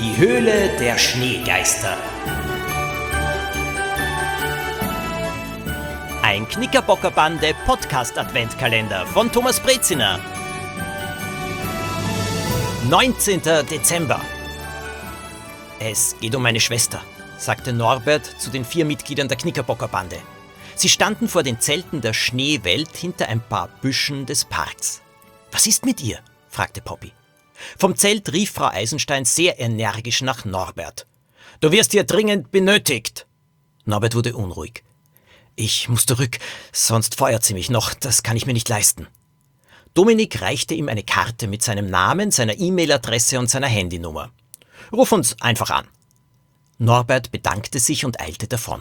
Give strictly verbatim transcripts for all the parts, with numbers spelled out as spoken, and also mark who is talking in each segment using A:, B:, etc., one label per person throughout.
A: Die Höhle der Schneegeister. Ein Knickerbockerbande Podcast-Adventkalender von Thomas Breziner. neunzehnter Dezember. Es geht um meine Schwester, sagte Norbert zu den vier Mitgliedern der Knickerbockerbande. Sie standen vor den Zelten der Schneewelt hinter ein paar Büschen des Parks. »Was ist mit ihr?« fragte Poppy. Vom Zelt rief Frau Eisenstein sehr energisch nach Norbert. »Du wirst hier dringend benötigt!« Norbert wurde unruhig. »Ich muss zurück, sonst feuert sie mich noch, das kann ich mir nicht leisten.« Dominik reichte ihm eine Karte mit seinem Namen, seiner E-Mail-Adresse und seiner Handynummer. »Ruf uns einfach an.« Norbert bedankte sich und eilte davon.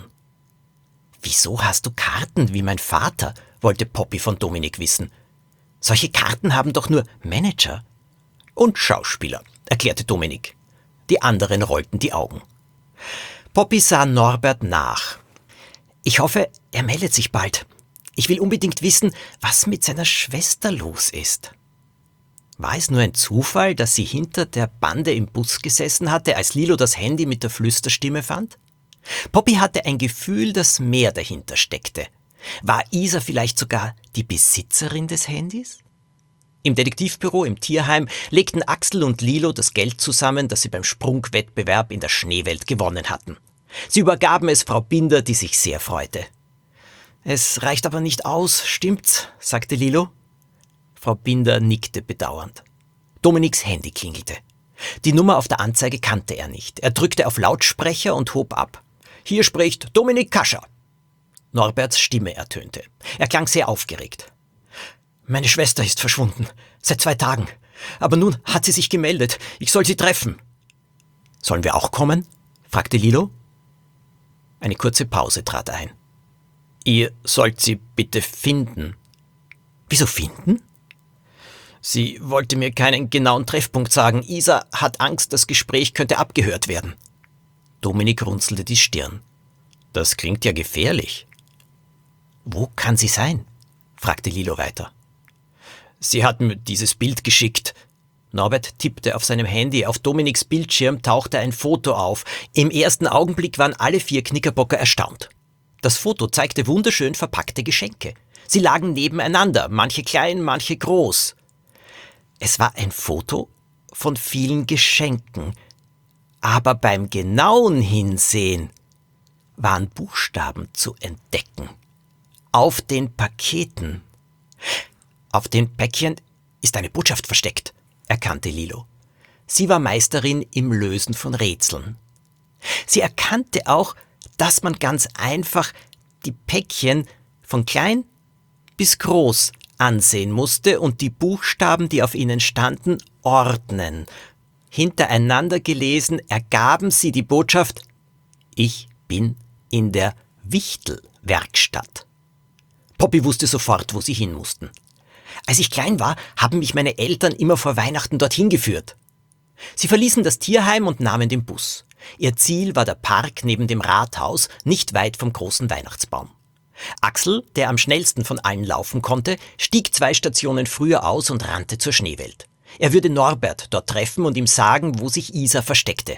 A: »Wieso hast du Karten wie mein Vater?« wollte Poppy von Dominik wissen. »Solche Karten haben doch nur Manager.« »Und Schauspieler«, erklärte Dominik. Die anderen rollten die Augen. Poppy sah Norbert nach. »Ich hoffe, er meldet sich bald. Ich will unbedingt wissen, was mit seiner Schwester los ist.« War es nur ein Zufall, dass sie hinter der Bande im Bus gesessen hatte, als Lilo das Handy mit der Flüsterstimme fand? Poppy hatte ein Gefühl, dass mehr dahinter steckte. War Isa vielleicht sogar die Besitzerin des Handys? Im Detektivbüro im Tierheim legten Axel und Lilo das Geld zusammen, das sie beim Sprungwettbewerb in der Schneewelt gewonnen hatten. Sie übergaben es Frau Binder, die sich sehr freute. »Es reicht aber nicht aus, stimmt's?« sagte Lilo. Frau Binder nickte bedauernd. Dominiks Handy klingelte. Die Nummer auf der Anzeige kannte er nicht. Er drückte auf Lautsprecher und hob ab. »Hier spricht Dominik Kascher.« Norberts Stimme ertönte. Er klang sehr aufgeregt. »Meine Schwester ist verschwunden. Seit zwei Tagen. Aber nun hat sie sich gemeldet. Ich soll sie treffen.« »Sollen wir auch kommen?« fragte Lilo. Eine kurze Pause trat ein. »Ihr sollt sie bitte finden.« »Wieso finden?« »Sie wollte mir keinen genauen Treffpunkt sagen. Isa hat Angst, das Gespräch könnte abgehört werden.« Dominik runzelte die Stirn. »Das klingt ja gefährlich.« »Wo kann sie sein?« fragte Lilo weiter. »Sie hat mir dieses Bild geschickt.« Norbert tippte auf seinem Handy. Auf Dominiks Bildschirm tauchte ein Foto auf. Im ersten Augenblick waren alle vier Knickerbocker erstaunt. Das Foto zeigte wunderschön verpackte Geschenke. Sie lagen nebeneinander, manche klein, manche groß. Es war ein Foto von vielen Geschenken. Aber beim genauen Hinsehen waren Buchstaben zu entdecken. Auf den Paketen. Auf den Päckchen ist eine Botschaft versteckt, erkannte Lilo. Sie war Meisterin im Lösen von Rätseln. Sie erkannte auch, dass man ganz einfach die Päckchen von klein bis groß ansehen musste und die Buchstaben, die auf ihnen standen, ordnen. Hintereinander gelesen ergaben sie die Botschaft: Ich bin in der Wichtelwerkstatt. Poppy wusste sofort, wo sie hin mussten. Als ich klein war, haben mich meine Eltern immer vor Weihnachten dorthin geführt. Sie verließen das Tierheim und nahmen den Bus. Ihr Ziel war der Park neben dem Rathaus, nicht weit vom großen Weihnachtsbaum. Axel, der am schnellsten von allen laufen konnte, stieg zwei Stationen früher aus und rannte zur Schneewelt. Er würde Norbert dort treffen und ihm sagen, wo sich Isa versteckte.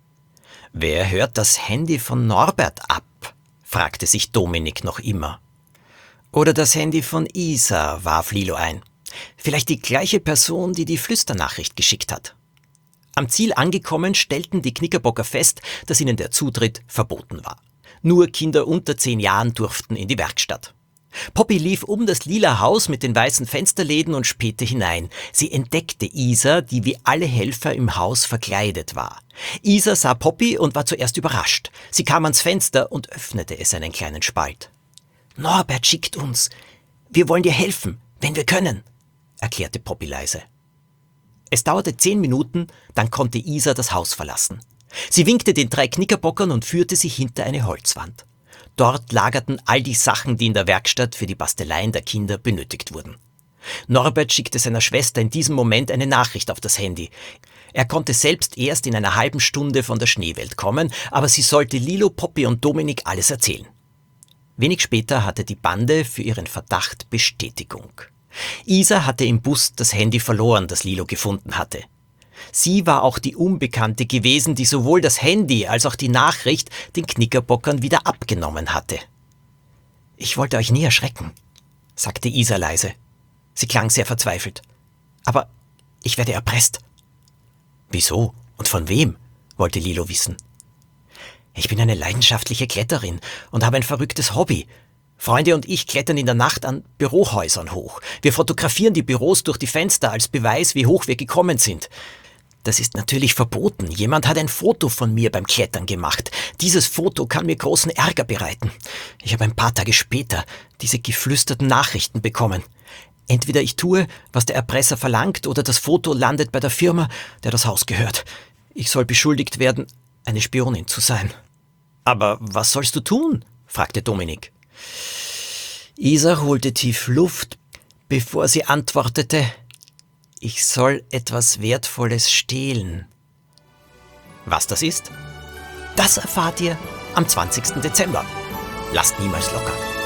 A: »Wer hört das Handy von Norbert ab?« fragte sich Dominik noch immer. »Oder das Handy von Isa«, warf Lilo ein. »Vielleicht die gleiche Person, die die Flüsternachricht geschickt hat.« Am Ziel angekommen, stellten die Knickerbocker fest, dass ihnen der Zutritt verboten war. Nur Kinder unter zehn Jahren durften in die Werkstatt. Poppy lief um das lila Haus mit den weißen Fensterläden und spähte hinein. Sie entdeckte Isa, die wie alle Helfer im Haus verkleidet war. Isa sah Poppy und war zuerst überrascht. Sie kam ans Fenster und öffnete es einen kleinen Spalt. »Norbert schickt uns. Wir wollen dir helfen, wenn wir können«, erklärte Poppy leise. Es dauerte zehn Minuten, dann konnte Isa das Haus verlassen. Sie winkte den drei Knickerbockern und führte sie hinter eine Holzwand. Dort lagerten all die Sachen, die in der Werkstatt für die Basteleien der Kinder benötigt wurden. Norbert schickte seiner Schwester in diesem Moment eine Nachricht auf das Handy. Er konnte selbst erst in einer halben Stunde von der Schneewelt kommen, aber sie sollte Lilo, Poppy und Dominik alles erzählen. Wenig später hatte die Bande für ihren Verdacht Bestätigung. Isa hatte im Bus das Handy verloren, das Lilo gefunden hatte. Sie war auch die Unbekannte gewesen, die sowohl das Handy als auch die Nachricht den Knickerbockern wieder abgenommen hatte. »Ich wollte euch nie erschrecken«, sagte Isa leise. Sie klang sehr verzweifelt. »Aber ich werde erpresst.« »Wieso? Und von wem?« wollte Lilo wissen. »Ich bin eine leidenschaftliche Kletterin und habe ein verrücktes Hobby. Freunde und ich klettern in der Nacht an Bürohäusern hoch. Wir fotografieren die Büros durch die Fenster als Beweis, wie hoch wir gekommen sind. Das ist natürlich verboten. Jemand hat ein Foto von mir beim Klettern gemacht. Dieses Foto kann mir großen Ärger bereiten. Ich habe ein paar Tage später diese geflüsterten Nachrichten bekommen. Entweder ich tue, was der Erpresser verlangt, oder das Foto landet bei der Firma, der das Haus gehört. Ich soll beschuldigt werden, eine Spionin zu sein.« »Aber was sollst du tun?« fragte Dominik. Isa holte tief Luft, bevor sie antwortete: »Ich soll etwas Wertvolles stehlen.« Was das ist? Das erfahrt ihr am zwanzigsten Dezember. Lasst niemals locker.